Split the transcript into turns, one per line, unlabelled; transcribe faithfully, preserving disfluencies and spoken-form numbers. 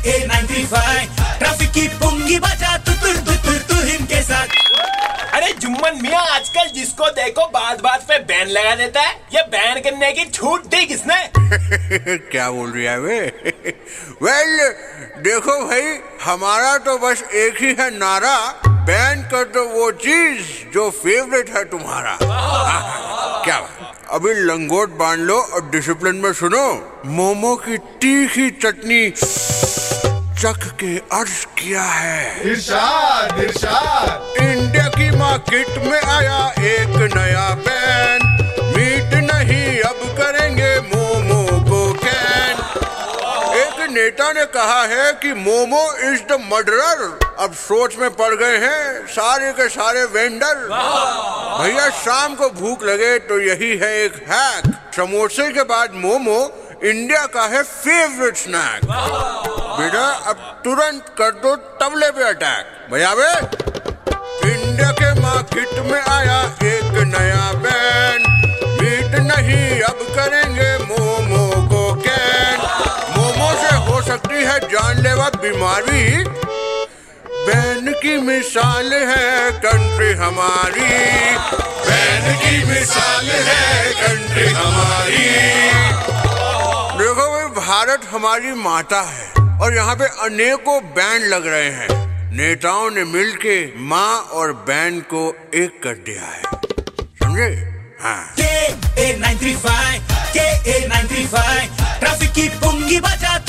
ए nine three five traffic की पुंगी बजा तुतुर तुतुर तुहिम के साथ।
अरे जुम्मन मियाँ, आजकल जिसको देखो बात बात पे बैन लगा देता है। ये बैन करने की छूट दी किसने?
क्या बोल रही है वे? वेल देखो भाई, हमारा तो बस एक ही है नारा, बैन कर दो वो चीज जो फेवरेट है तुम्हारा। क्या अभी लंगोट बांध लो और डिसिप्लिन में सुनो। मोमो की तीखी चटनी चख के अर्ज किया है।
इरशाद इरशाद।
इंडिया की मार्केट में आया एक नया बैन, मीट नहीं अब करेंगे मोमो को कैन। एक नेता ने कहा है कि मोमो इज द मर्डरर। अब सोच में पड़ गए हैं सारे के सारे वेंडर। भैया शाम को भूख लगे तो यही है एक हैक। समोसे के बाद मोमो इंडिया का है फेवरेट स्नैक। बेटा अब तुरंत कर दो तबले पे अटैक। भैया बे, इंडिया के मार्केट में आया एक नया बैन, मीट नहीं अब करेंगे मोमो को कैन। मोमो से हो सकती है जानलेवा बीमारी, बैन की मिसाल है कंट्री हमारी। बैन की मिसाल है कंट्री हमारी। देखो भाई, भारत हमारी माता है और यहाँ पे अनेकों बैंड लग रहे हैं। नेताओं ने मिलके माँ और बैंड को एक कर दिया है, समझे? हाँ।
के ए नाइन थ्री फाइव के A nine three five traffic की पुंगी बजा